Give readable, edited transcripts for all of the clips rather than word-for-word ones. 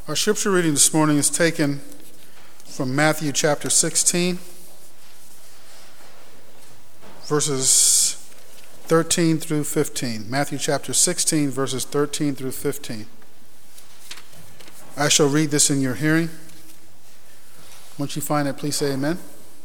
Our scripture reading this morning is taken from Matthew chapter 16, verses 13 through 15. Matthew chapter 16, verses 13 through 15. I shall read this in your hearing. Once you find it, please say amen.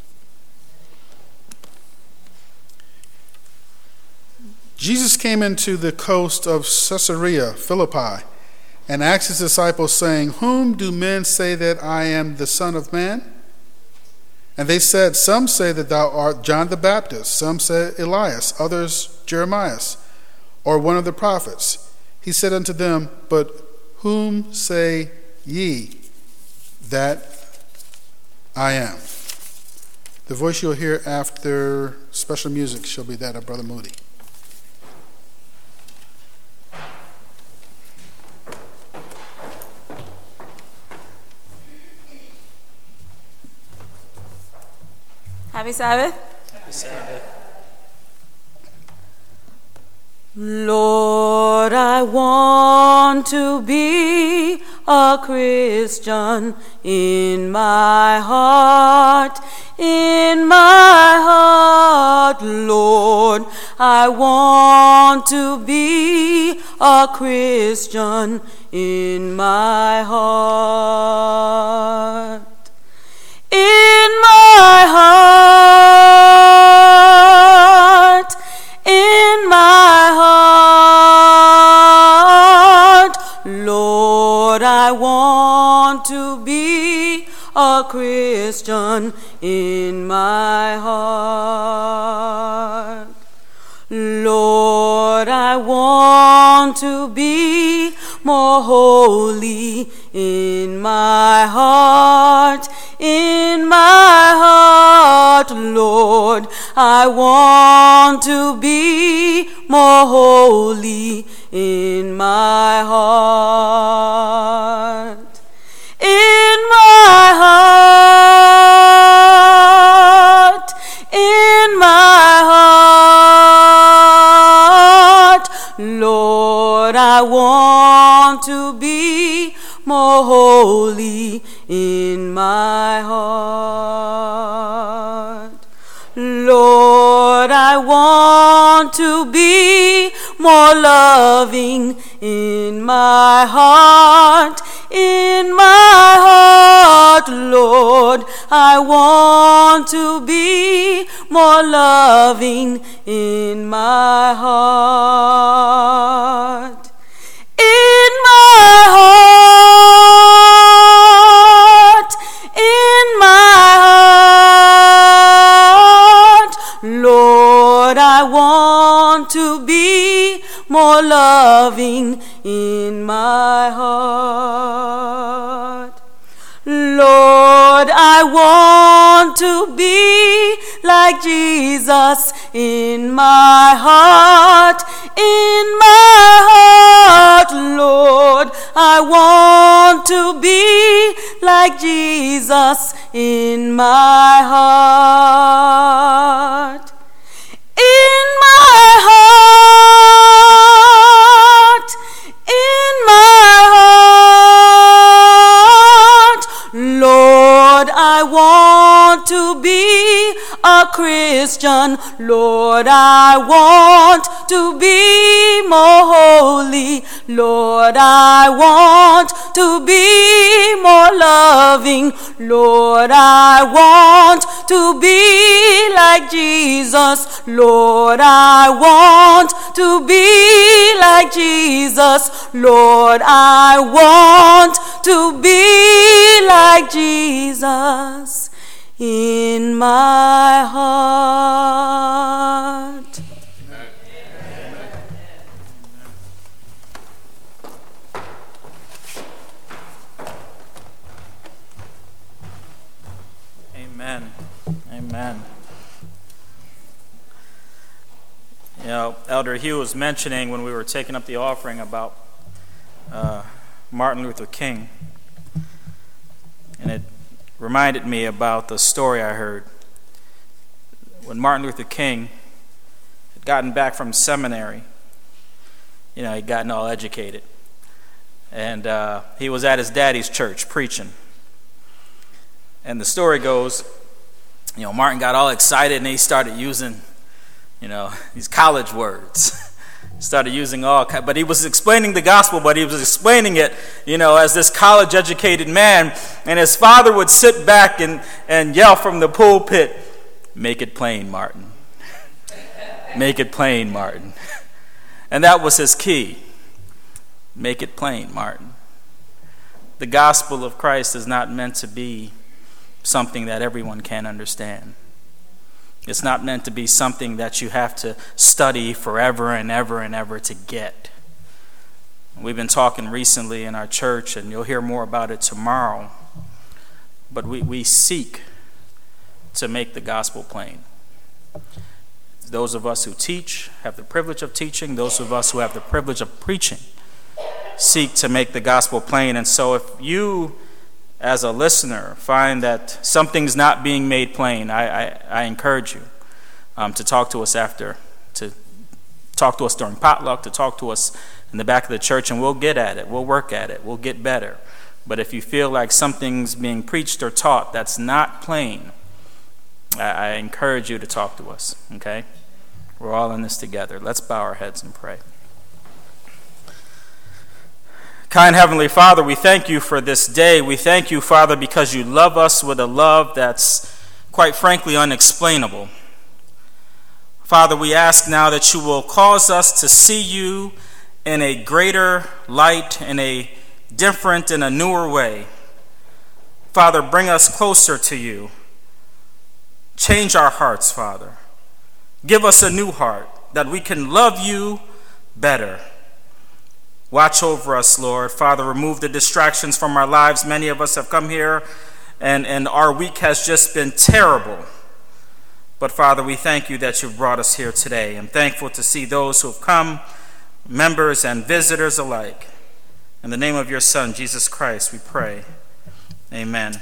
Jesus came into the coast of Caesarea Philippi and asked his disciples, saying, "Whom do men say that I am the Son of Man?" And they said, "Some say that thou art John the Baptist, some say Elias, others Jeremiah, or one of the prophets." He said unto them, "But whom say ye that I am?" The voice you'll hear after special music shall be that of Brother Moody. Happy Sabbath. Happy Sabbath. Lord, I want to be a Christian in my heart, Lord, I want to be a Christian in my heart. In my heart, Lord, I want to be a Christian in my heart. Lord, I want to be more holy in my heart, Lord, I want to be more holy in my heart. In my heart, Lord, I want to be more holy in my heart. Lord, I want to be more loving in my heart, Lord, I want to be more loving in my heart. In my heart, Lord, I want to be more loving in my heart. Lord, I want to be like Jesus in my heart, Lord, I want to be like Jesus in my heart. In my heart, Lord, I want to be a Christian. Lord, I want to be more holy. Lord, I want to be more loving. Lord, I want to be like Jesus. Lord, I want to be like Jesus. Lord, I want to be like Jesus in my heart. Amen. Amen. You know, Elder Hugh was mentioning when we were taking up the offering about Martin Luther King, and it reminded me about the story I heard when Martin Luther King had gotten back from seminary. You know, he'd gotten all educated. And he was at his daddy's church preaching. And the story goes, Martin got all excited and he started using, these college words. Started using but he was explaining the gospel, but he was explaining it, as this college-educated man. And his father would sit back and yell from the pulpit, "Make it plain, Martin. Make it plain, Martin." And that was his key. Make it plain, Martin. The gospel of Christ is not meant to be something that everyone can understand. It's not meant to be something that you have to study forever and ever and ever to get. We've been talking recently in our church, and you'll hear more about it tomorrow. But we seek to make the gospel plain. Those of us who teach, have the privilege of teaching. Those of us who have the privilege of preaching seek to make the gospel plain. And so if you, as a listener, find that something's not being made plain, I encourage you to talk to us after, to talk to us during potluck, to talk to us in the back of the church, and we'll get at it. We'll work at it. We'll get better. But if you feel like something's being preached or taught that's not plain, I encourage you to talk to us, okay? We're all in this together. Let's bow our heads and pray. Kind Heavenly Father, we thank you for this day. We thank you, Father, because you love us with a love that's, quite frankly, unexplainable. Father, we ask now that you will cause us to see you in a greater light, in a different and a newer way. Father, bring us closer to you. Change our hearts, Father. Give us a new heart that we can love you better. Watch over us, Lord. Father, remove the distractions from our lives. Many of us have come here and our week has just been terrible. But Father, we thank you that you've brought us here today. I'm thankful to see those who have come, members and visitors alike. In the name of your Son, Jesus Christ, we pray. Amen.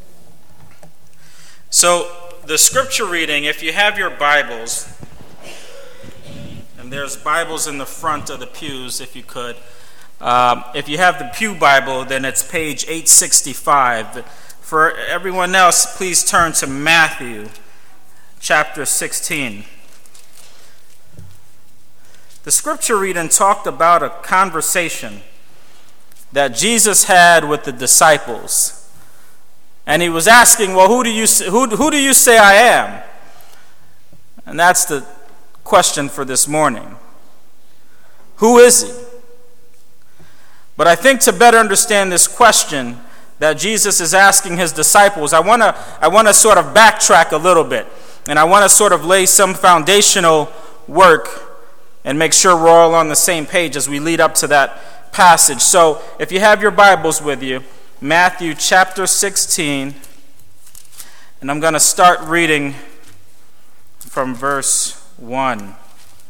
So, the scripture reading, if you have your Bibles, and there's Bibles in the front of the pews, if you could. If you have the Pew Bible, then it's page 865. For everyone else, please turn to Matthew chapter 16. The scripture reading talked about a conversation that Jesus had with the disciples. And he was asking, well, who do you say I am? And that's the question for this morning. Who is he? But I think to better understand this question that Jesus is asking his disciples, I want to sort of backtrack a little bit. And I want to sort of lay some foundational work and make sure we're all on the same page as we lead up to that passage. So if you have your Bibles with you, Matthew chapter 16, and I'm going to start reading from verse 1. It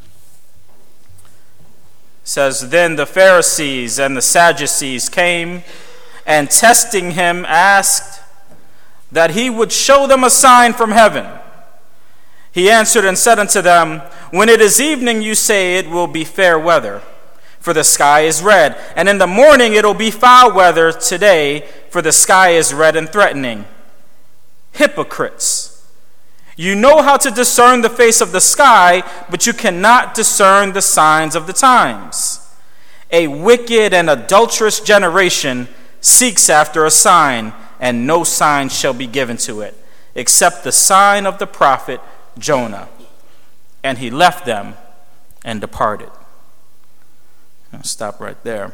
says, "Then the Pharisees and the Sadducees came, and testing him asked that he would show them a sign from heaven. He answered and said unto them, When it is evening, you say it will be fair weather, for the sky is red. And in the morning it will be foul weather today, for the sky is red and threatening. Hypocrites! You know how to discern the face of the sky, but you cannot discern the signs of the times. A wicked and adulterous generation seeks after a sign, and no sign shall be given to it, except the sign of the prophet Jonah. And he left them and departed." I'll stop right there.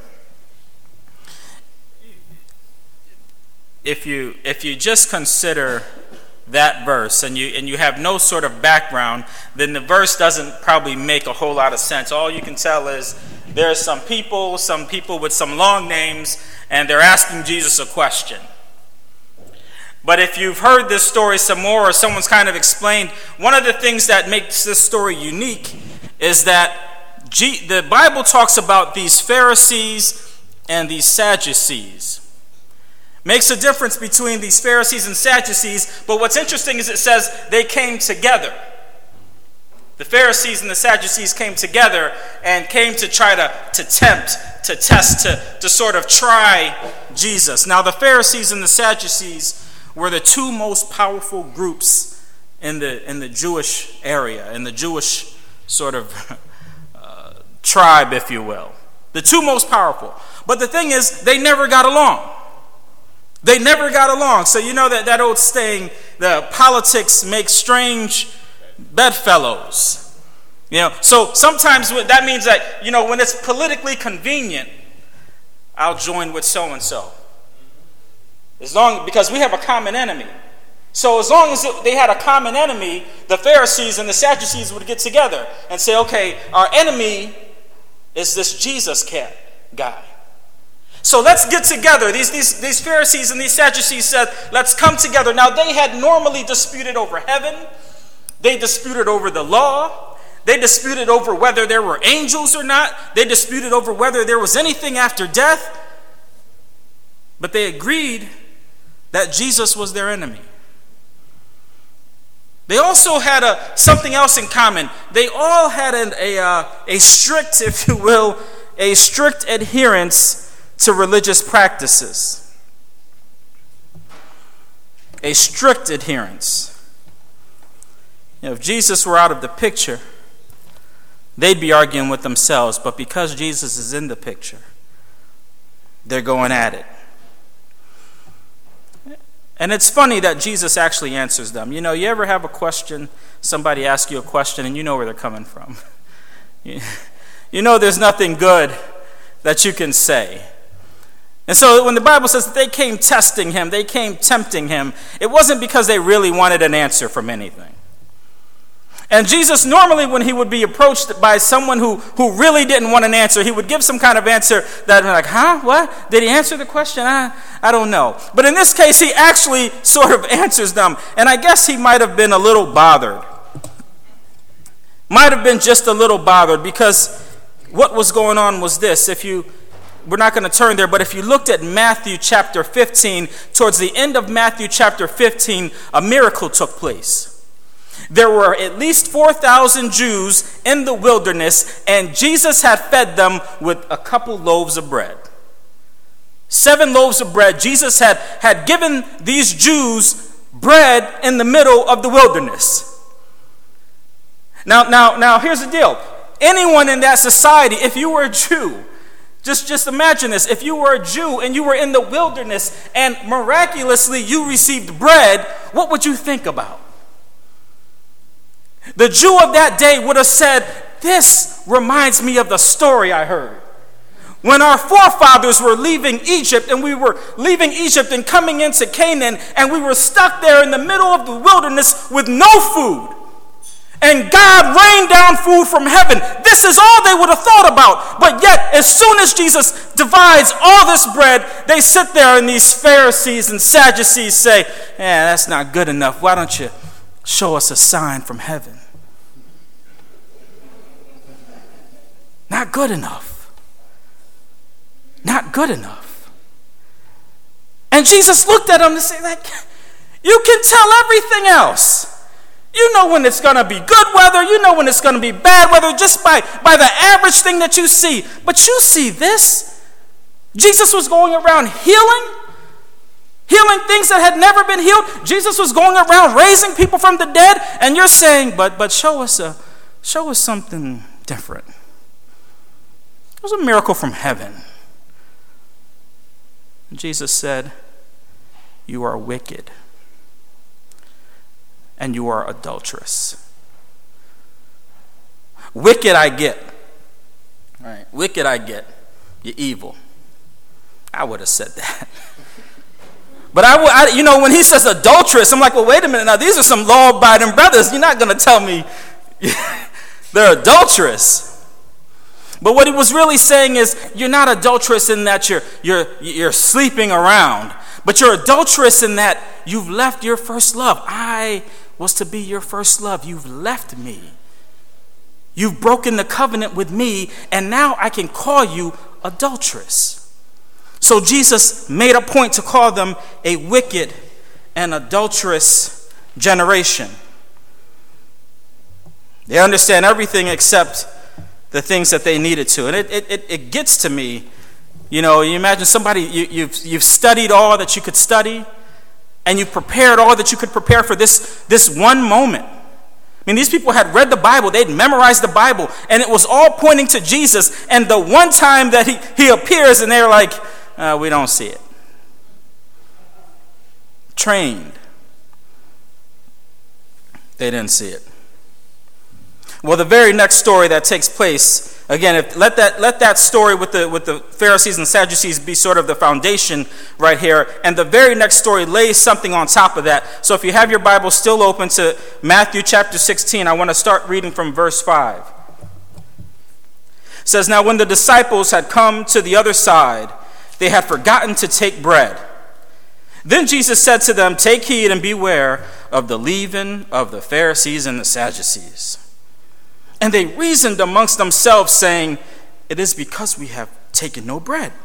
If you just consider that verse and you have no sort of background, then the verse doesn't probably make a whole lot of sense. All you can tell is there's some people with some long names, and they're asking Jesus a question. But if you've heard this story some more, or someone's kind of explained, one of the things that makes this story unique is that the Bible talks about these Pharisees and these Sadducees. Makes a difference between these Pharisees and Sadducees, but what's interesting is it says they came together. The Pharisees and the Sadducees came together and came to try to tempt, to test, to sort of try Jesus. Now, the Pharisees and the Sadducees were the two most powerful groups in the Jewish area, in the Jewish sort of tribe, if you will. The two most powerful. But the thing is, they never got along. They never got along. So you know that old saying, the politics make strange bedfellows. So sometimes that means that, when it's politically convenient, I'll join with so-and-so. Because we have a common enemy. So as long as they had a common enemy, the Pharisees and the Sadducees would get together and say, okay, our enemy is this Jesus guy. So let's get together. These Pharisees and these Sadducees said, let's come together. Now, they had normally disputed over heaven. They disputed over the law. They disputed over whether there were angels or not. They disputed over whether there was anything after death. But they agreed that Jesus was their enemy. They also had something else in common. They all had a strict, if you will, a strict adherence to religious practices. A strict adherence. If Jesus were out of the picture, they'd be arguing with themselves, but because Jesus is in the picture, they're going at it. And it's funny that Jesus actually answers them. You ever have a question, somebody asks you a question, and you know where they're coming from. There's nothing good that you can say. And so when the Bible says that they came testing him, they came tempting him, it wasn't because they really wanted an answer from anything. And Jesus, normally when he would be approached by someone who really didn't want an answer, he would give some kind of answer that would be like, huh? What? Did he answer the question? I don't know. But in this case, he actually sort of answers them. And I guess he might have been a little bothered. Might have been just a little bothered, because what was going on was this. We're not going to turn there, but if you looked at Matthew chapter 15, towards the end of Matthew chapter 15, a miracle took place. There were at least 4,000 Jews in the wilderness, and Jesus had fed them with a couple loaves of bread. 7 loaves of bread. Jesus had given these Jews bread in the middle of the wilderness. Now, here's the deal. Anyone in that society, if you were a Jew, just imagine this. If you were a Jew and you were in the wilderness and miraculously you received bread, what would you think about? The Jew of that day would have said, this reminds me of the story I heard. When our forefathers were leaving Egypt, and we were leaving Egypt and coming into Canaan, and we were stuck there in the middle of the wilderness with no food. And God rained down food from heaven. This is all they would have thought about. But yet, as soon as Jesus divides all this bread, they sit there and these Pharisees and Sadducees say, that's not good enough. Why don't you show us a sign from heaven? Not good enough. Not good enough. And Jesus looked at them and said, you can tell everything else. You know when it's going to be good weather. You know when it's going to be bad weather, just by the average thing that you see. But you see this. Jesus was going around healing things that had never been healed. Jesus was going around raising people from the dead. And you're saying, but show us something different. It was a miracle from heaven. Jesus said, you are wicked. And you are adulterous. Wicked I get. Right. Wicked I get. You're evil. I would have said that. But when he says adulterous, I'm like, well, wait a minute. Now, these are some law-abiding brothers. You're not going to tell me they're adulterous. But what he was really saying is, you're not adulterous in that you're sleeping around. But you're adulterous in that you've left your first love. I was to be your first love. You've left me. You've broken the covenant with me, and now I can call you adulteress. So Jesus made a point to call them a wicked and adulterous generation. They understand everything except the things that they needed to. And it gets to me. You know, you imagine somebody, you've studied all that you could study, and you prepared all that you could prepare for this one moment. I mean, these people had read the Bible, they'd memorized the Bible, and it was all pointing to Jesus. And the one time that he appears, and they're like, we don't see it. Trained. They didn't see it. Well, the very next story that takes place, again, let that story with the Pharisees and Sadducees be sort of the foundation right here. And the very next story lays something on top of that. So if you have your Bible still open to Matthew chapter 16, I want to start reading from verse 5. It says, "Now when the disciples had come to the other side, they had forgotten to take bread. Then Jesus said to them, 'Take heed and beware of the leaven of the Pharisees and the Sadducees.' And they reasoned amongst themselves, saying, 'It is because we have taken no bread.'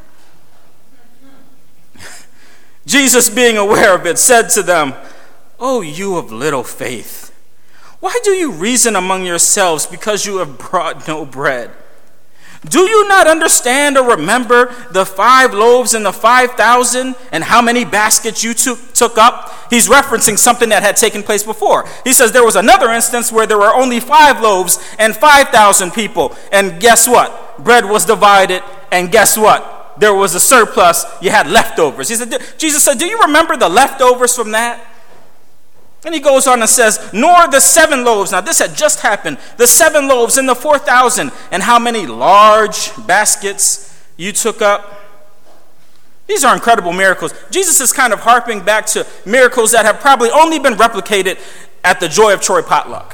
Jesus, being aware of it, said to them, 'O you of little faith, why do you reason among yourselves because you have brought no bread? Do you not understand or remember the 5 loaves and the 5,000 and how many baskets you took up?'" He's referencing something that had taken place before. He says there was another instance where there were only 5 loaves and 5,000 people. And guess what? Bread was divided, and guess what? There was a surplus. You had leftovers. Jesus said, "Do you remember the leftovers from that?" And he goes on and says, "Nor the 7 loaves." Now this had just happened. "The 7 loaves and the 4,000, and how many large baskets you took up?" These are incredible miracles. Jesus is kind of harping back to miracles that have probably only been replicated at the Joy of Troy potluck.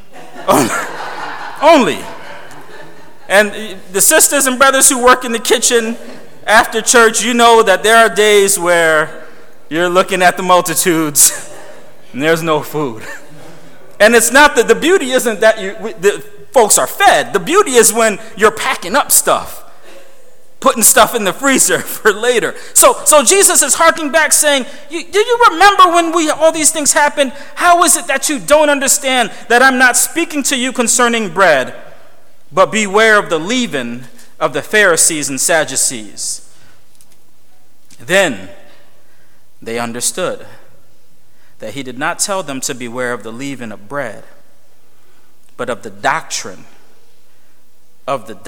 Only. And the sisters and brothers who work in the kitchen after church, you know that there are days where you're looking at the multitudes and there's no food. And it's not that the beauty isn't that the folks are fed. The beauty is when you're packing up stuff, putting stuff in the freezer for later. So Jesus is harking back saying, do you remember when all these things happened? How is it that you don't understand that I'm not speaking to you concerning bread, but beware of the leaven of the Pharisees and Sadducees? Then they understood that he did not tell them to beware of the leaven of bread, but of the doctrine of the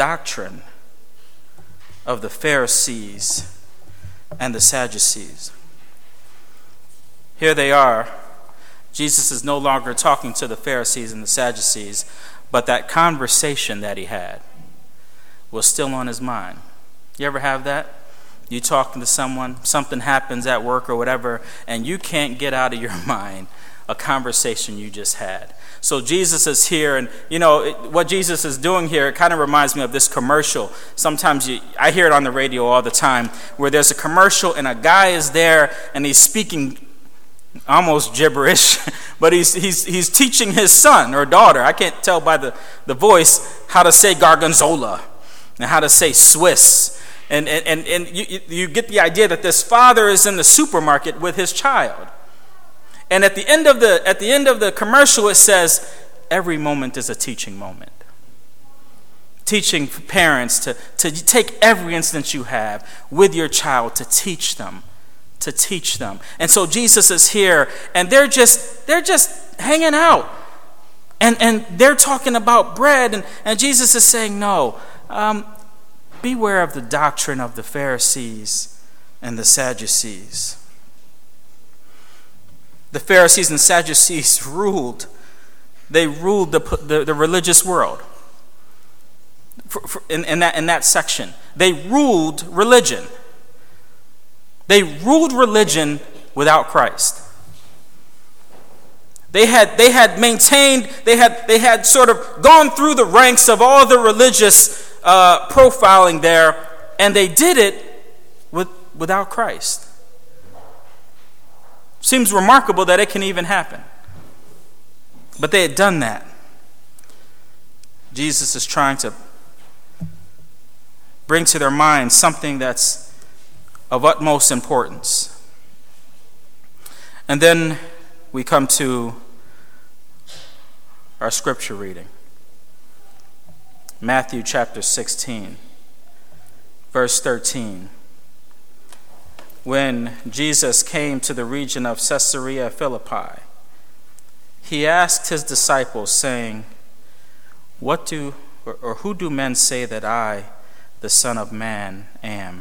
Pharisees and the Sadducees. Here they are. Jesus is no longer talking to the Pharisees and the Sadducees, but that conversation that he had was still on his mind. You ever have that? You talking to someone, something happens at work or whatever, and you can't get out of your mind a conversation you just had. So Jesus is here, and you know what Jesus is doing here, it kind of reminds me of this commercial. Sometimes I hear it on the radio all the time, where there's a commercial and a guy is there and he's speaking almost gibberish, but he's teaching his son or daughter, I can't tell by the voice, how to say gorgonzola and how to say Swiss. And you get the idea that this father is in the supermarket with his child. And at the end of the commercial, it says, every moment is a teaching moment. Teaching parents to take every instance you have with your child to teach them. And so Jesus is here, and they're just hanging out. And they're talking about bread, and Jesus is saying, no, beware of the doctrine of the Pharisees and the Sadducees. The Pharisees and Sadducees ruled. They ruled the religious world. In that section, they ruled religion. They ruled religion without Christ. They had maintained. They had sort of gone through the ranks of all the religious profiling there, and they did it without Christ. Seems remarkable that it can even happen. But they had done that. Jesus is trying to bring to their minds something that's of utmost importance. And then we come to our scripture reading. Matthew chapter 16, verse 13. When Jesus came to the region of Caesarea Philippi, he asked his disciples, saying, who do men say that I, the Son of Man, am?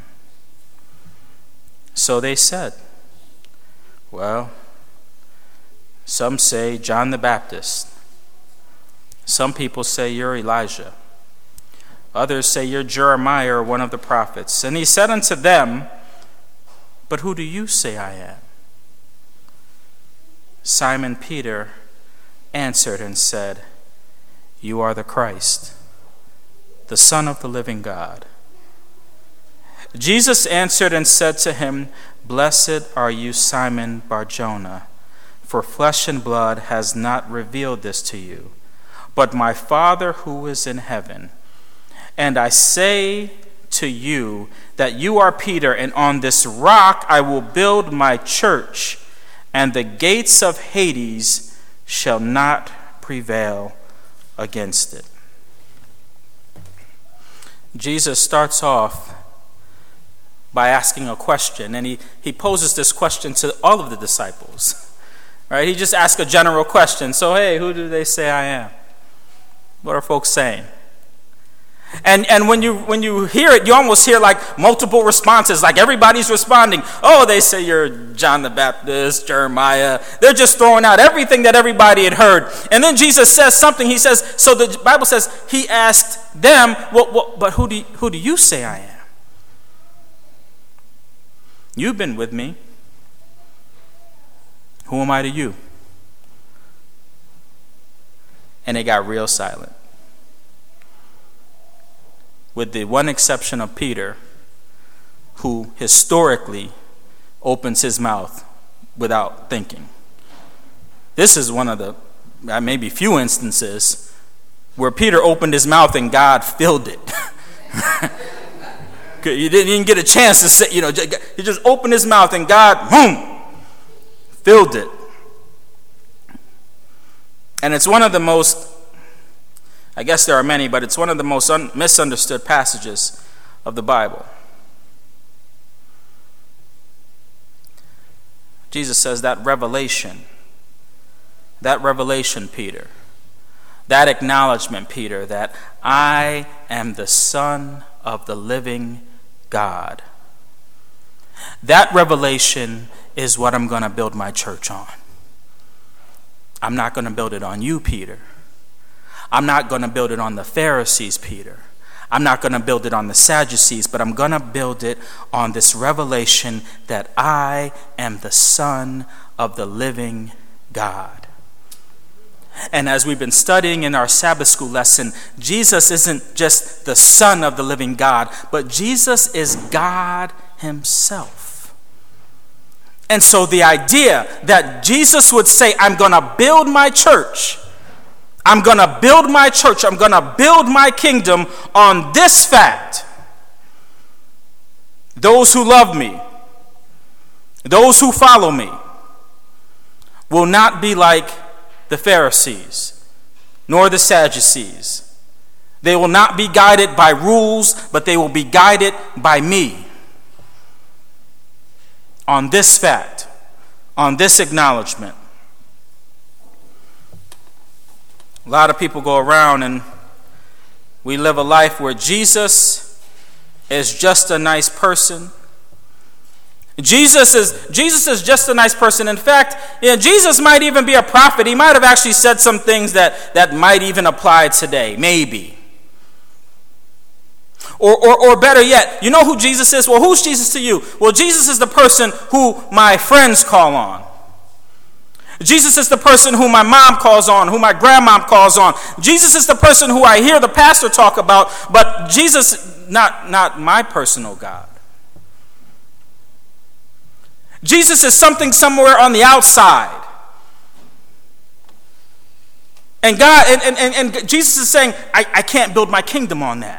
So they said, well, some say John the Baptist. Some people say you're Elijah. Others say you're Jeremiah or one of the prophets. And he said unto them, but who do you say I am? Simon Peter answered and said, you are the Christ, the Son of the living God. Jesus answered and said to him, blessed are you, Simon Bar-Jonah, for flesh and blood has not revealed this to you, but my Father who is in heaven. And I say to you that you are Peter, and on this rock I will build my church, and the gates of Hades shall not prevail against it. Jesus starts off by asking a question, and he poses this question to all of the disciples. Right? He just asks a general question. So, hey, who do they say I am? What are folks saying? And when you hear it, you almost hear like multiple responses, like everybody's responding. Oh, they say you're John the Baptist, Jeremiah. They're just throwing out everything that everybody had heard. And then Jesus says something. He says, so the Bible says he asked them, but who do you say I am? You've been with me. Who am I to you? And it got real silent. With the one exception of Peter, who historically opens his mouth without thinking. This is one of the maybe few instances where Peter opened his mouth and God filled it. He didn't even get a chance to say, he just opened his mouth and God, boom, filled it. And it's one of the most, I guess there are many, but it's one of the most misunderstood passages of the Bible. Jesus says that revelation, Peter, that acknowledgement, Peter, that I am the Son of the living God. That revelation is what I'm going to build my church on. I'm not going to build it on you, Peter. I'm not going to build it on the Pharisees, Peter. I'm not going to build it on the Sadducees, but I'm going to build it on this revelation that I am the Son of the living God. And as we've been studying in our Sabbath school lesson, Jesus isn't just the Son of the living God, but Jesus is God himself. And so the idea that Jesus would say, I'm going to build my church, I'm going to build my church, I'm going to build my kingdom on this fact. Those who love me, those who follow me, will not be like the Pharisees, nor the Sadducees. They will not be guided by rules, but they will be guided by me. On this fact, on this acknowledgement. A lot of people go around and we live a life where Jesus is just a nice person. Jesus is just a nice person. In fact, Jesus might even be a prophet. He might have actually said some things that might even apply today, maybe. Or better yet, you know who Jesus is? Well, who's Jesus to you? Well, Jesus is the person who my friends call on. Jesus is the person who my mom calls on, who my grandmom calls on. Jesus is the person who I hear the pastor talk about, but Jesus, not my personal God. Jesus is something somewhere on the outside. And God and Jesus is saying, I can't build my kingdom on that.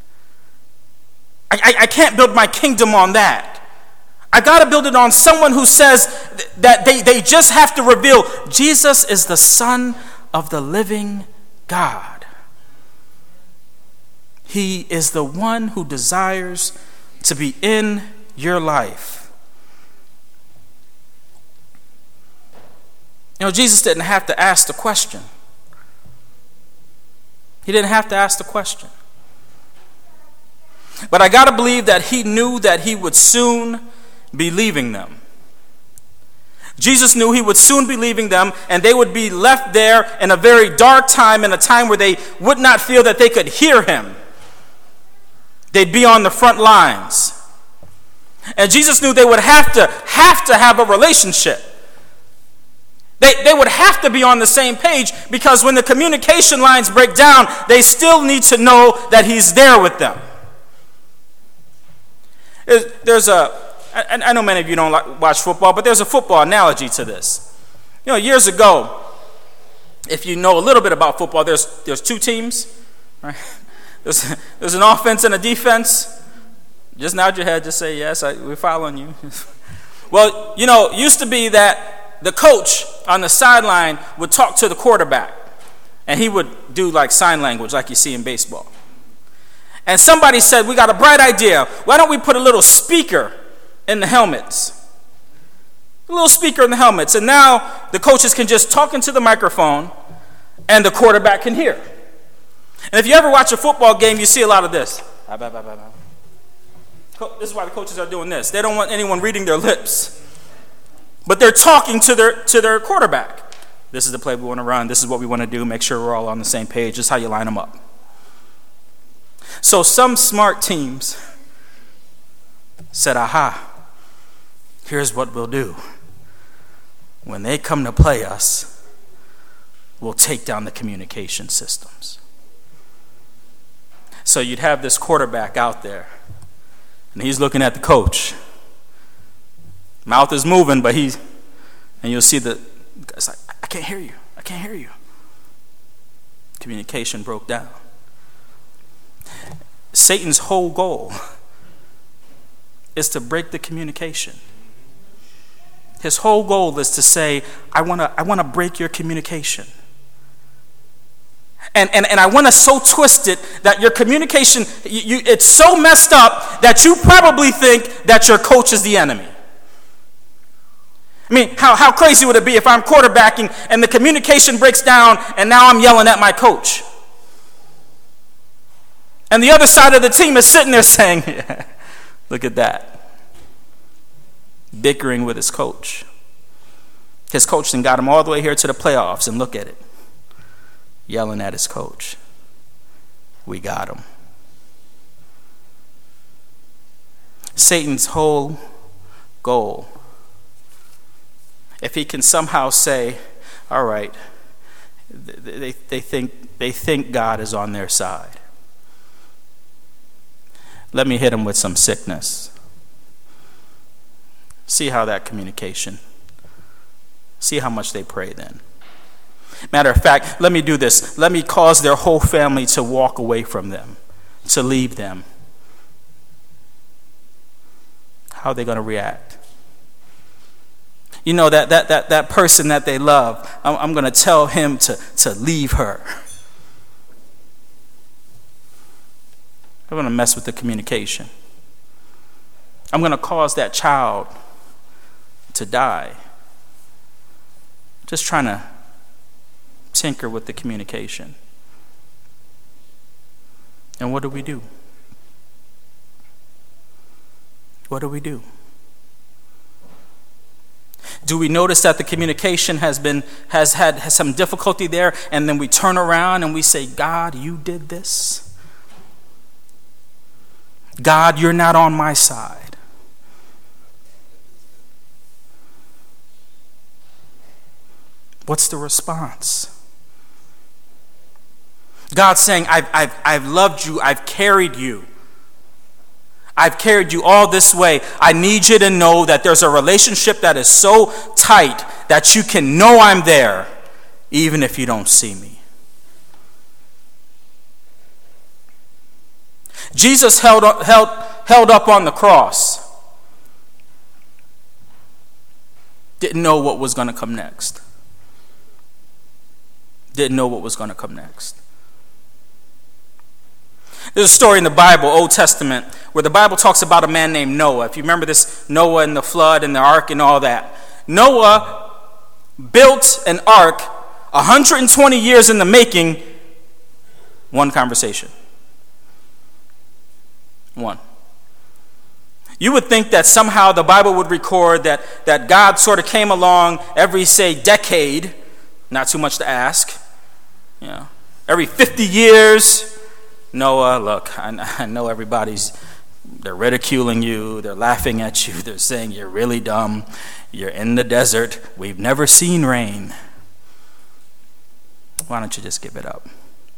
I can't build my kingdom on that. I got to build it on someone who says that they just have to reveal Jesus is the Son of the living God. He is the one who desires to be in your life. You know, Jesus didn't have to ask the question. He didn't have to ask the question. But I got to believe that he knew that he would soon be leaving them. Jesus knew he would soon be leaving them, and they would be left there in a very dark time, in a time where they would not feel that they could hear him. They'd be on the front lines. And Jesus knew they would have to have a relationship. They would have to be on the same page, because when the communication lines break down, they still need to know that he's there with them. I know many of you don't watch football, but there's a football analogy to this. You know, years ago, if you know a little bit about football, there's two teams, right? There's an offense and a defense. Just nod your head, just say, yes, we're following you. Well, you know, it used to be that the coach on the sideline would talk to the quarterback, and he would do like sign language like you see in baseball. And somebody said, we got a bright idea. Why don't we put a little speaker in the helmets? A little speaker in the helmets. And now the coaches can just talk into the microphone, and the quarterback can hear. And if you ever watch a football game, you see a lot of this. This is why the coaches are doing this. They don't want anyone reading their lips. But they're talking to their quarterback. This is the play we want to run. This is what we want to do. Make sure we're all on the same page. This is how you line them up. So some smart teams said, aha, here's what we'll do. When they come to play us, we'll take down the communication systems. So you'd have this quarterback out there, and he's looking at the coach. Mouth is moving, but and you'll see it's like, I can't hear you. I can't hear you. Communication broke down. Satan's whole goal is to break the communication. His whole goal is to say, I want to break your communication. And I want to so twist it that your communication, it's so messed up that you probably think that your coach is the enemy. I mean, how crazy would it be if I'm quarterbacking and the communication breaks down and now I'm yelling at my coach? And the other side of the team is sitting there saying, yeah, look at that. Bickering with his coach. His coach then got him all the way here to the playoffs, and look at it. Yelling at his coach. We got him. Satan's whole goal, if he can somehow say, all right, they think God is on their side. Let me hit them with some sickness. See how that communication, see how much they pray then. Matter of fact, let me do this. Let me cause their whole family to walk away from them, to leave them. How are they going to react? You know, that person that they love, I'm going to tell him to leave her. I'm going to mess with the communication. I'm going to cause that child to die. Just trying to tinker with the communication. And what do we do? What do we do? Do we notice that the communication has had some difficulty there, and then we turn around and we say, God, you did this? God, you're not on my side. What's the response? God's saying, I've loved you, I've carried you. I've carried you all this way. I need you to know that there's a relationship that is so tight that you can know I'm there, even if you don't see me. Jesus held up on the cross. Didn't know what was going to come next. There's a story in the Bible, Old Testament, where the Bible talks about a man named Noah. If you remember this, Noah and the flood and the ark and all that. Noah built an ark 120 years in the making, one conversation. One. You would think that somehow the Bible would record that God sort of came along every, say, decade, not too much to ask, every 50 years. Noah, look, I know they're ridiculing you, they're laughing at you, they're saying you're really dumb, you're in the desert, we've never seen rain. Why don't you just give it up?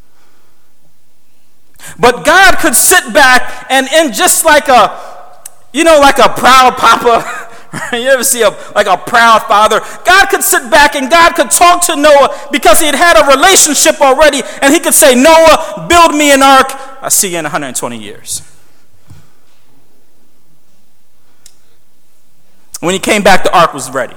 But God could sit back and just like a proud papa, you ever see a proud father? God could sit back and God could talk to Noah because he had a relationship already, and he could say, Noah, build me an ark. I'll see you in 120 years. When he came back, the ark was ready.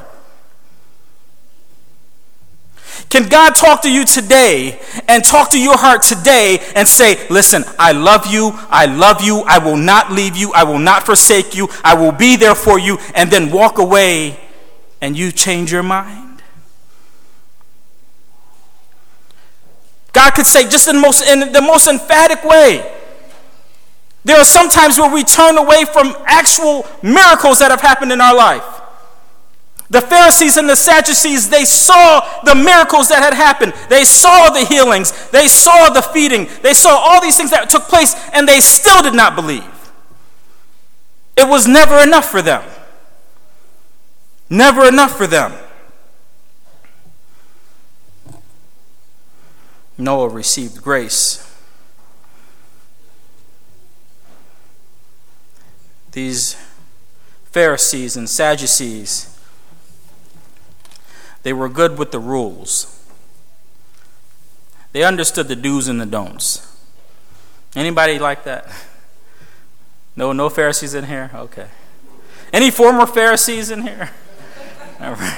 Can God talk to you today and talk to your heart today and say, listen, I love you, I will not leave you, I will not forsake you, I will be there for you, and then walk away and you change your mind? God could say just in the most emphatic way. There are some times where we turn away from actual miracles that have happened in our life. The Pharisees and the Sadducees, they saw the miracles that had happened. They saw the healings. They saw the feeding. They saw all these things that took place, and they still did not believe. It was never enough for them. Never enough for them. Noah received grace. These Pharisees and Sadducees, they were good with the rules. They understood the do's and the don'ts. Anybody like that? No Pharisees in here? Okay. Any former Pharisees in here? All right.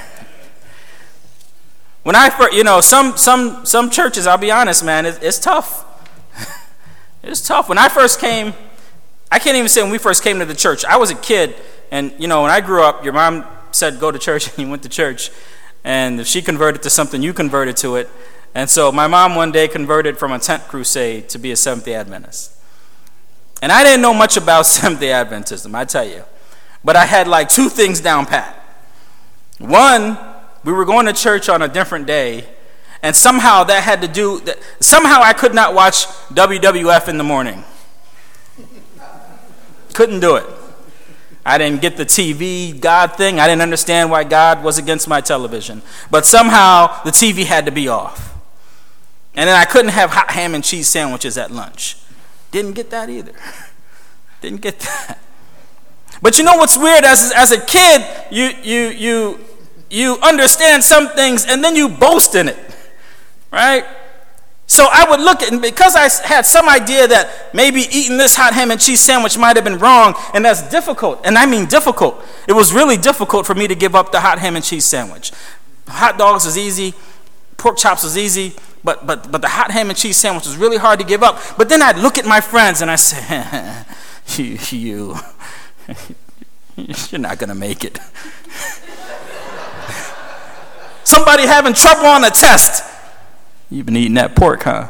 When I first, some churches, I'll be honest, man, it's tough. It's tough. When I first came, I can't even say when we first came to the church. I was a kid, and when I grew up, your mom said go to church, and you went to church. And if she converted to something, you converted to it. And so my mom one day converted from a tent crusade to be a Seventh-day Adventist. And I didn't know much about Seventh-day Adventism, I tell you. But I had like two things down pat. One, we were going to church on a different day, and somehow that had to do, somehow I could not watch WWF in the morning. Couldn't do it. I didn't get the TV God thing. I didn't understand why God was against my television. But somehow the TV had to be off. And then I couldn't have hot ham and cheese sandwiches at lunch. Didn't get that either. Didn't get that. But you know what's weird? As a kid, you understand some things and then you boast in it. Right? So I would look at, and because I had some idea that maybe eating this hot ham and cheese sandwich might have been wrong, and that's difficult, and I mean difficult. It was really difficult for me to give up the hot ham and cheese sandwich. Hot dogs is easy, pork chops is easy, but the hot ham and cheese sandwich was really hard to give up. But then I'd look at my friends and I say, you're not going to make it. Somebody having trouble on a test. You've been eating that pork, huh?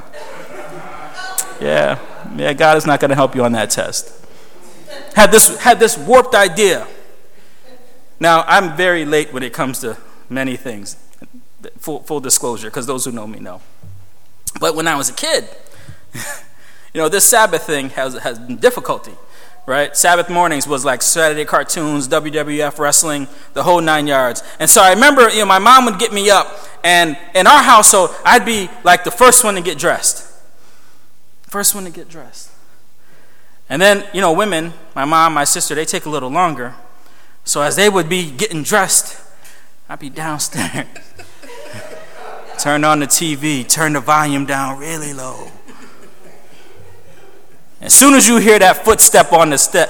Yeah, God is not going to help you on that test. Had this warped idea. Now, I'm very late when it comes to many things. Full disclosure, because those who know me know. But when I was a kid, this Sabbath thing has been difficulty, right? Sabbath mornings was like Saturday cartoons, WWF wrestling, the whole 9 yards. And so I remember, my mom would get me up, and in our household, I'd be like the first one to get dressed. First one to get dressed. And then, women, my mom, my sister, they take a little longer. So as they would be getting dressed, I'd be downstairs. Turn on the TV, turn the volume down really low. As soon as you hear that footstep on the step,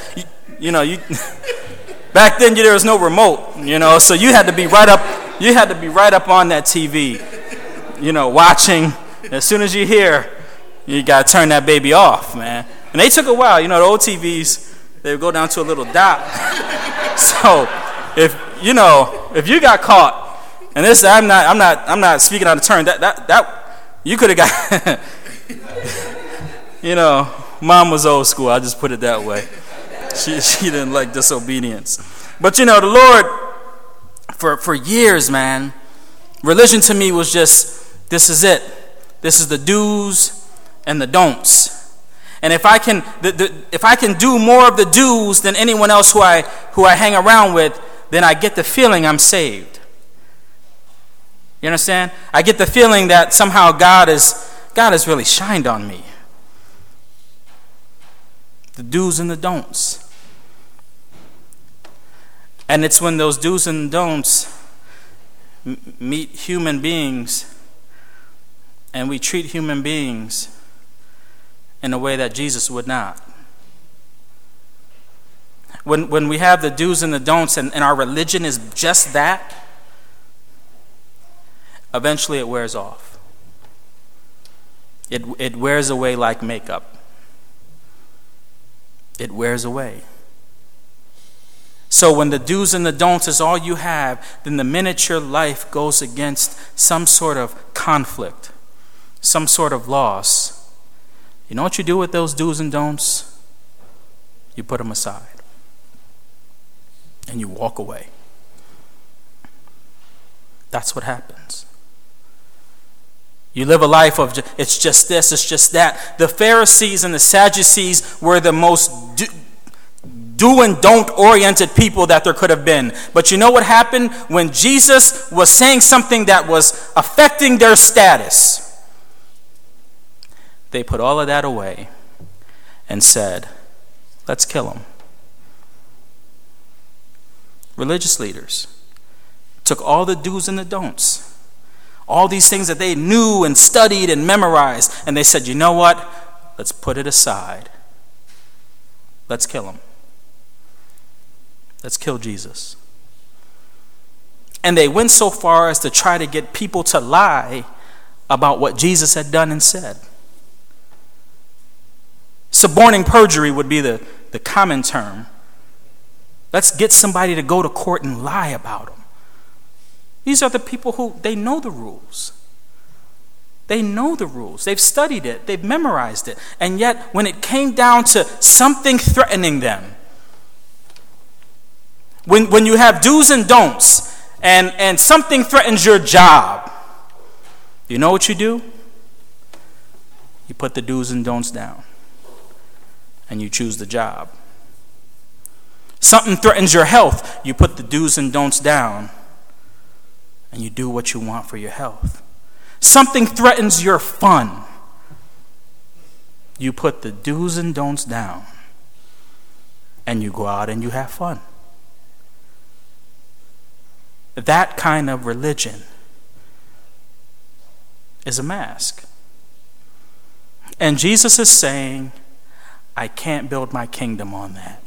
back then there was no remote, so you had to be right up. You had to be right up on that TV, watching. As soon as you hear, you got to turn that baby off, man. And they took a while. You know, the old TVs, they would go down to a little dot. So if you got caught, and this, I'm not speaking out of turn. That you could have got. Mom was old school. I'll just put it that way. She didn't like disobedience. But the Lord, for years, man, religion to me was just, this is it. This is the do's and the don'ts. And if I can do more of the do's than anyone else who I hang around with, then I get the feeling I'm saved. You understand? I get the feeling that somehow God has really shined on me. The do's and the don'ts. And it's when those do's and don'ts meet human beings, and we treat human beings in a way that Jesus would not. When we have the do's and the don'ts, and our religion is just that, eventually it wears off. It wears away like makeup. It wears away. So when the do's and the don'ts is all you have, then the minute your life goes against some sort of conflict, some sort of loss, you know what you do with those do's and don'ts? You put them aside. And you walk away. That's what happens. You live a life of, it's just this, it's just that. The Pharisees and the Sadducees were the most do and don't oriented people that there could have been. But you know what happened? When Jesus was saying something that was affecting their status, they put all of that away and said, let's kill him. Religious leaders took all the do's and the don'ts, all these things that they knew and studied and memorized, and they said, you know what? Let's put it aside. Let's kill him. Let's kill Jesus. And they went so far as to try to get people to lie about what Jesus had done and said. Suborning perjury would be the common term. Let's get somebody to go to court and lie about him. These are the people who, they know the rules. They know the rules. They've studied it. They've memorized it. And yet, when it came down to something threatening them, when you have do's and don'ts, and something threatens your job, you know what you do? You put the do's and don'ts down, and you choose the job. Something threatens your health, you put the do's and don'ts down, and you do what you want for your health. Something threatens your fun, you put the do's and don'ts down, and you go out and you have fun. That kind of religion is a mask. And Jesus is saying, I can't build my kingdom on that.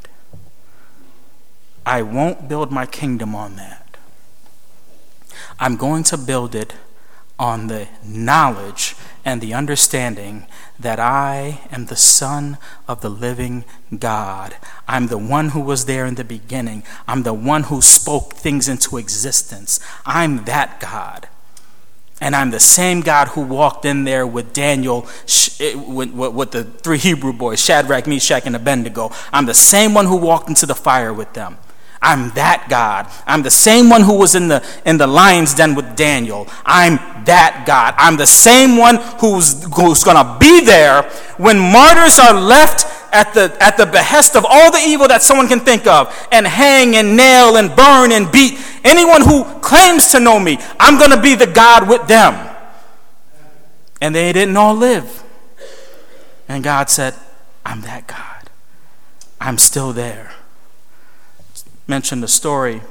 I won't build my kingdom on that. I'm going to build it on the knowledge and the understanding that I am the Son of the living God. I'm the one who was there in the beginning. I'm the one who spoke things into existence. I'm that God. And I'm the same God who walked in there with Daniel, with the three Hebrew boys, Shadrach, Meshach, and Abednego. I'm the same one who walked into the fire with them. I'm that God. I'm the same one who was in the lion's den with Daniel. I'm that God. I'm the same one who's going to be there when martyrs are left at the behest of all the evil that someone can think of, and hang and nail and burn and beat anyone who claims to know me. I'm going to be the God with them. And they didn't all live. And God said, I'm that God. I'm still there. Mentioned a story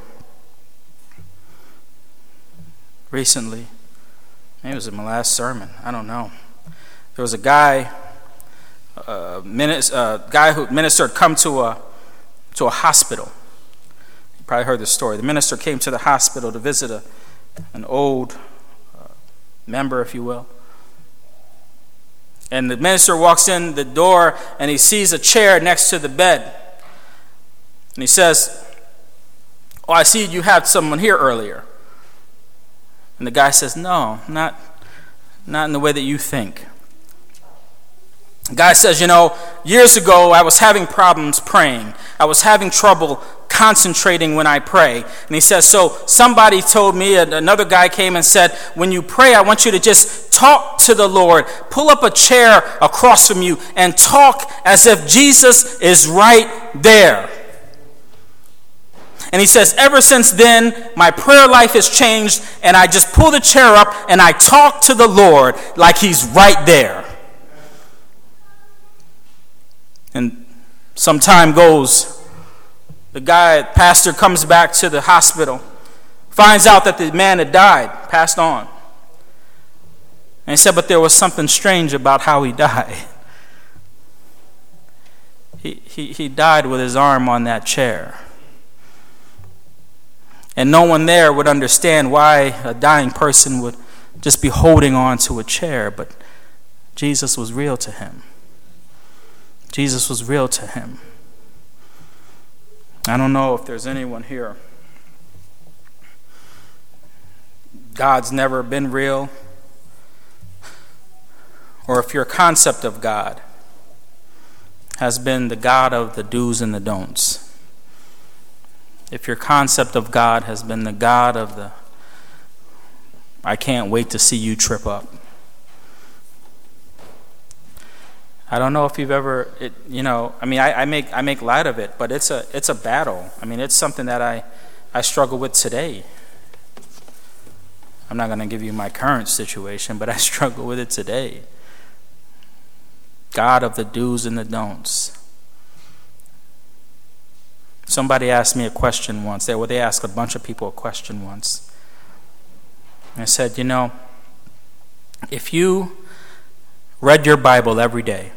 recently. Maybe it was in my last sermon. I don't know. There was a guy, guy who ministered come to a hospital. You probably heard this story. The minister came to the hospital to visit an old member, if you will. And the minister walks in the door and he sees a chair next to the bed. And he says, "Oh, I see you had someone here earlier." And the guy says, "No, not in the way that you think." The guy says, "Years ago I was having problems praying. I was having trouble concentrating when I pray." And he says, "So somebody told me," another guy came and said, "When you pray, I want you to just talk to the Lord. Pull up a chair across from you and talk as if Jesus is right there." And he says, "Ever since then, my prayer life has changed, and I just pull the chair up and I talk to the Lord like he's right there." And some time goes. The pastor comes back to the hospital, finds out that the man had died, passed on. And he said, but there was something strange about how he died. He died with his arm on that chair. And no one there would understand why a dying person would just be holding on to a chair, but Jesus was real to him. Jesus was real to him. I don't know if there's anyone here. God's never been real, or if your concept of God has been the God of the do's and the don'ts. If your concept of God has been the God of the "I can't wait to see you trip up." I don't know if you've ever, I make light of it, but it's a battle. It's something that I struggle with today. I'm not going to give you my current situation, but I struggle with it today. God of the do's and the don'ts. Somebody asked me a question once. They asked a bunch of people a question once. And I said, if you read your Bible every day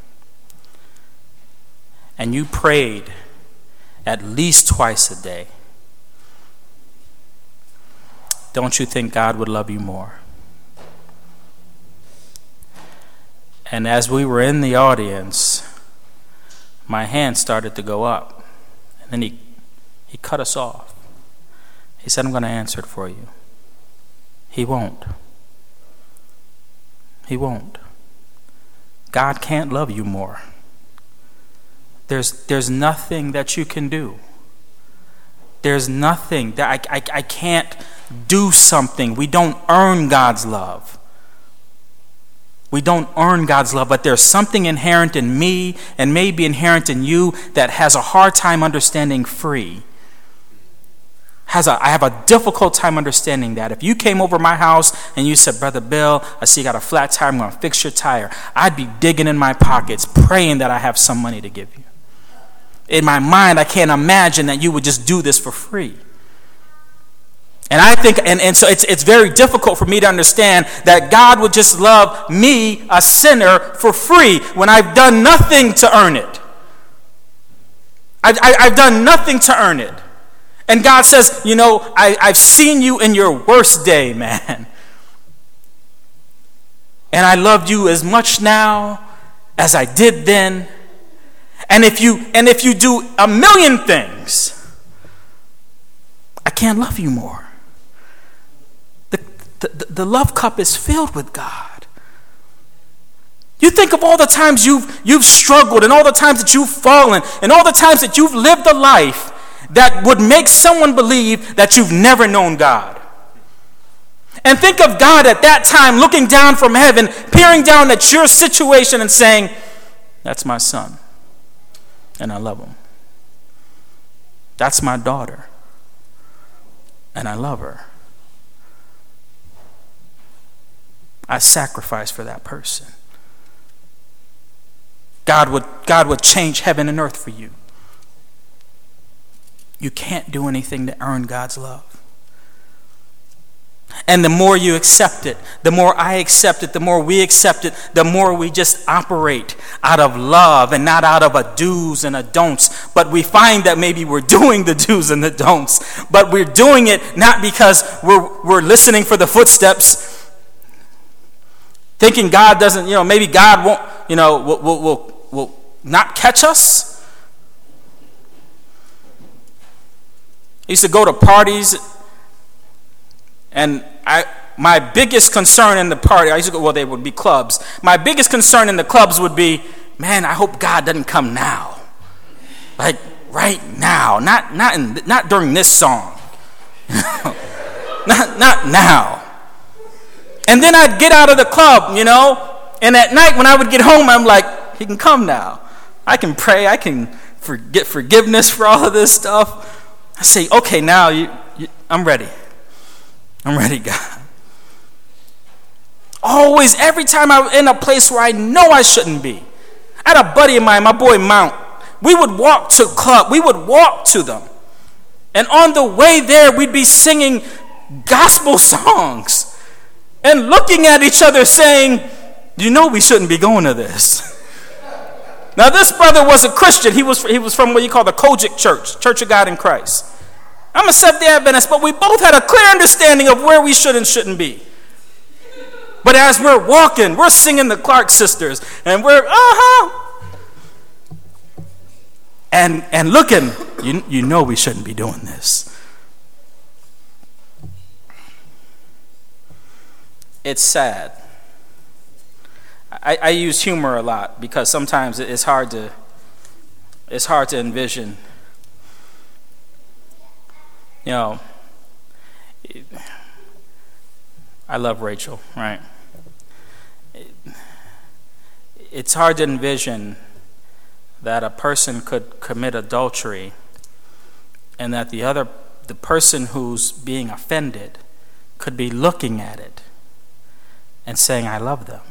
and you prayed at least twice a day, don't you think God would love you more? And as we were in the audience, my hand started to go up. And then he cut us off. He said, "I'm going to answer it for you." He won't. He won't. God can't love you more. There's nothing that you can do. There's nothing that I can't do something. We don't earn God's love. We don't earn God's love, but there's something inherent in me and maybe inherent in you that has a hard time understanding free. I have a difficult time understanding that. If you came over my house and you said, "Brother Bill, I see you got a flat tire, I'm going to fix your tire," I'd be digging in my pockets, praying that I have some money to give you. In my mind, I can't imagine that you would just do this for free. And I think, and so it's very difficult for me to understand that God would just love me, a sinner, for free when I've done nothing to earn it. I've done nothing to earn it. And God says, I've seen you in your worst day, man. And I loved you as much now as I did then. And if you do a million things, I can't love you more. The love cup is filled with God. You think of all the times you've struggled, and all the times that you've fallen, and all the times that you've lived a life that would make someone believe that you've never known God. And think of God at that time looking down from heaven, peering down at your situation and saying, "That's my son, and I love him. That's my daughter, and I love her. I sacrifice for that person." God would change heaven and earth for you. You can't do anything to earn God's love. And the more you accept it, the more I accept it, the more we accept it, the more we just operate out of love and not out of a do's and a don'ts. But we find that maybe we're doing the do's and the don'ts, but we're doing it not because we're listening for the footsteps. thinking God doesn't, maybe God won't, will not catch us. I used to go to parties, and my biggest concern in the party, they would be clubs. My biggest concern in the clubs would be, man, I hope God doesn't come now. Like right now, not during this song. not now. And then I'd get out of the club, and at night when I would get home, I'm like, he can come now. I can pray, I can get forgiveness for all of this stuff. I say, okay, now I'm ready. I'm ready, God. Always, every time I'm in a place where I know I shouldn't be. I had a buddy of mine, my boy Mount. We would walk to club. We would walk to them. And on the way there, we'd be singing gospel songs and looking at each other saying, we shouldn't be going to this. Now, this brother was a Christian. He was from what you call the Kojic Church, Church of God in Christ. I'm a Seventh-day Adventist, but we both had a clear understanding of where we should and shouldn't be. But as we're walking, we're singing the Clark Sisters, and we're, and looking, we shouldn't be doing this. It's sad. I use humor a lot because sometimes it's hard to envision. I love Rachel, right? It's hard to envision that a person could commit adultery and that the person who's being offended could be looking at it and saying, I love them.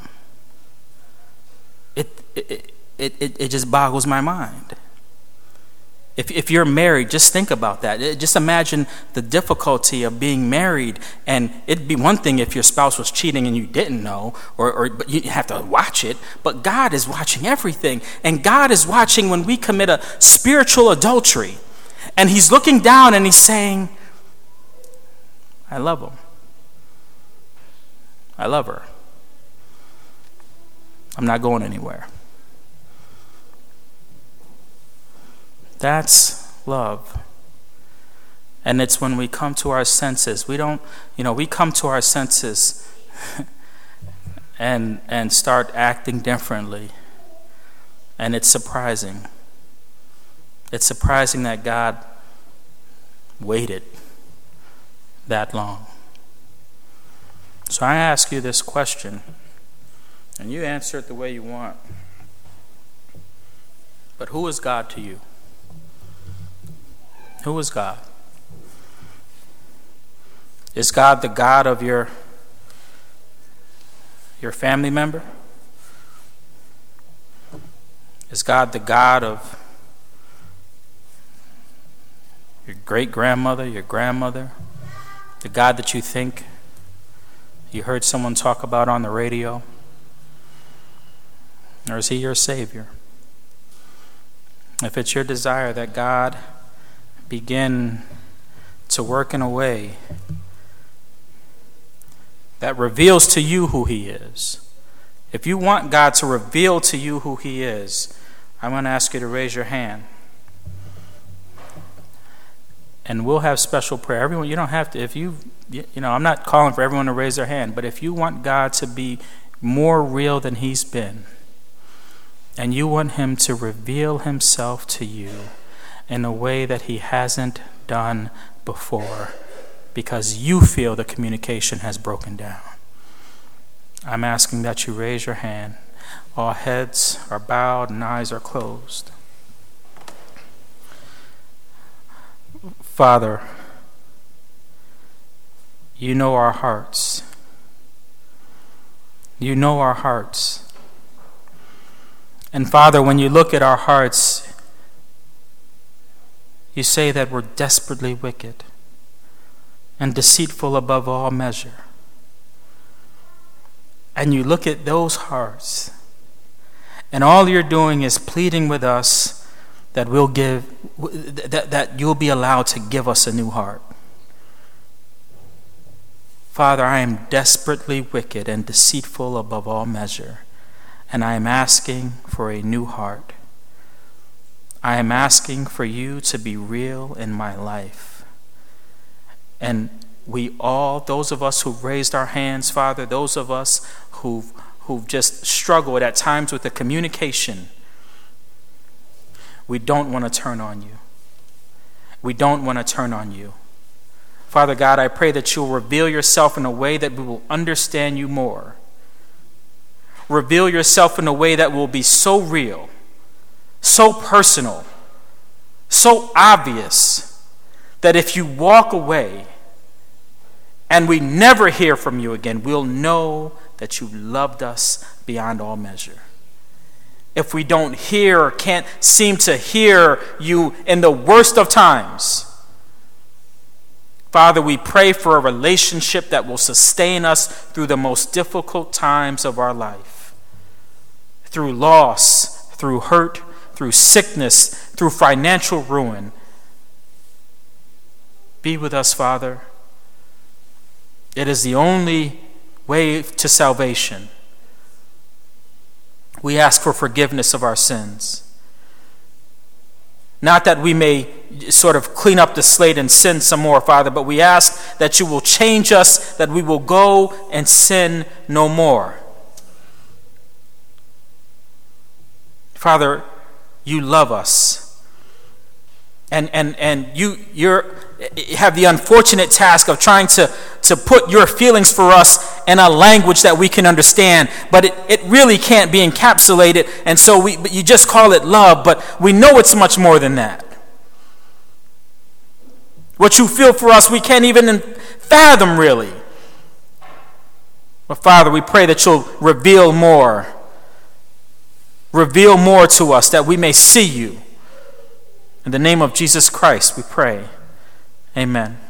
It just boggles my mind. If you're married, just think about that. Just imagine the difficulty of being married, and it'd be one thing if your spouse was cheating and you didn't know, but you have to watch it. But God is watching everything, and God is watching when we commit a spiritual adultery, and He's looking down and He's saying, I love him. I love her. I'm not going anywhere. That's love. And it's when we come to our senses. We come to our senses and start acting differently. And it's surprising. It's surprising that God waited that long. So I ask you this question, and you answer it the way you want. But who is God to you? Who is God? Is God the God of your family member? Is God the God of your great-grandmother, your grandmother? The God that you think you heard someone talk about on the radio? Or is He your Savior? If it's your desire that God begin to work in a way that reveals to you who He is, if you want God to reveal to you who He is, I'm going to ask you to raise your hand. And we'll have special prayer. Everyone, you don't have to, I'm not calling for everyone to raise their hand, but if you want God to be more real than He's been, and you want Him to reveal Himself to you in a way that He hasn't done before, because you feel the communication has broken down, I'm asking that you raise your hand. All heads are bowed and eyes are closed. Father, you know our hearts. You know our hearts. And Father, when you look at our hearts, you say that we're desperately wicked and deceitful above all measure. And you look at those hearts, and all you're doing is pleading with us that that you'll be allowed to give us a new heart. Father, I am desperately wicked and deceitful above all measure, and I am asking for a new heart. I am asking for you to be real in my life. And we all, those of us who've raised our hands, Father, those of us who've just struggled at times with the communication, we don't want to turn on you. We don't want to turn on you. Father God, I pray that you'll reveal yourself in a way that we will understand you more. Reveal yourself in a way that will be so real, so personal, so obvious, that if you walk away and we never hear from you again, we'll know that you loved us beyond all measure. If we don't hear or can't seem to hear you in the worst of times, Father, we pray for a relationship that will sustain us through the most difficult times of our life. Through loss, through hurt, through sickness, through financial ruin. Be with us, Father. It is the only way to salvation. We ask for forgiveness of our sins. Not that we may sort of clean up the slate and sin some more, Father, but we ask that you will change us, that we will go and sin no more. Father, you love us. And you have the unfortunate task of trying to put your feelings for us in a language that we can understand, but it really can't be encapsulated, and so you just call it love, but we know it's much more than that. What you feel for us, we can't even fathom, really. But Father, we pray that you'll reveal more to us, that we may see you. In the name of Jesus Christ, we pray. Amen.